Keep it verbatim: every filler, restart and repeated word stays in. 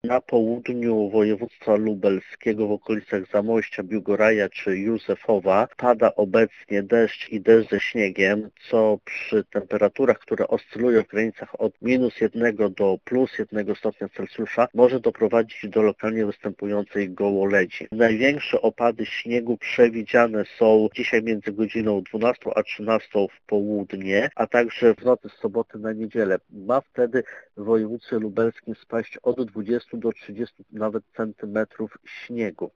Na południu województwa lubelskiego w okolicach Zamojścia, Biłgoraja czy Józefowa pada obecnie deszcz i deszcz ze śniegiem, co przy temperaturach, które oscylują w granicach od minus jednego do plus jednego stopnia Celsjusza może doprowadzić do lokalnie występującej gołoledzi. Największe opady śniegu przewidziane są dzisiaj między godziną dwunastą a trzynastą w południe, a także w nocy z soboty na niedzielę. Ma wtedy w województwie lubelskim spaść od dwudziestu do trzydziestu nawet centymetrów śniegu.